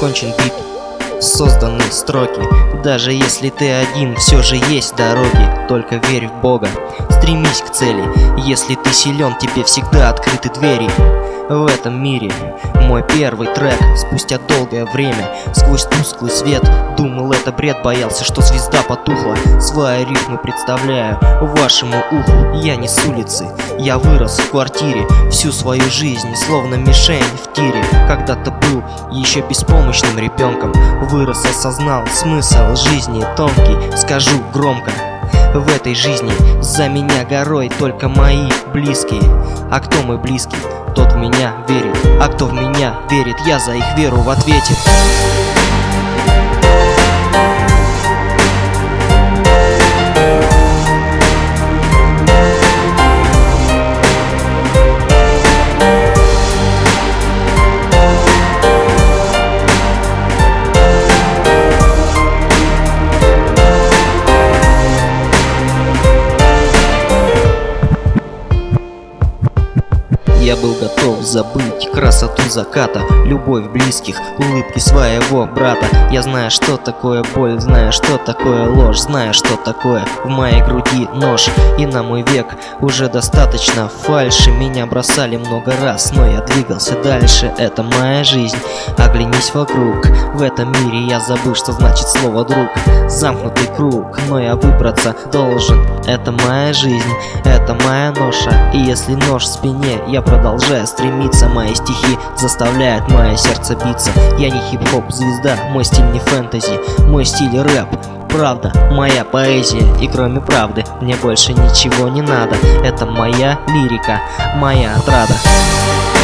закончен бит, созданы строки. Даже если ты один, все же есть дороги. Только верь в Бога, стремись к цели. Если ты силен, тебе всегда открыты двери. В этом мире мой первый трек. Спустя долгое время, сквозь тусклый свет, думал, это бред, боялся, что звезда потухла. Свои рифмы представляю вашему уху. Я не с улицы, я вырос в квартире. Всю свою жизнь, словно мишень в тире. Когда-то был еще беспомощным ребенком. Вырос, осознал смысл жизни тонкий. Скажу громко: в этой жизни за меня горой только мои близкие. А кто мой близкий? Тот в меня верит. А кто в меня верит, я за их веру в ответе. Я был готов забыть красоту заката, любовь близких, улыбки своего брата. Я знаю, что такое боль, знаю, что такое ложь, знаю, что такое в моей груди нож. И на мой век уже достаточно фальши. Меня бросали много раз, но я двигался дальше. Это моя жизнь, оглянись вокруг. В этом мире я забыл, что значит слово друг. Замкнутый круг, но я выбраться должен. Это моя жизнь, это моя ноша. И если нож в спине, я продолжаю стремиться. Мои стихи заставляют мое сердце биться. Я не хип-хоп звезда, мой стиль не фэнтези, мой стиль рэп. Правда, моя поэзия, и кроме правды мне больше ничего не надо. Это моя лирика, моя отрада.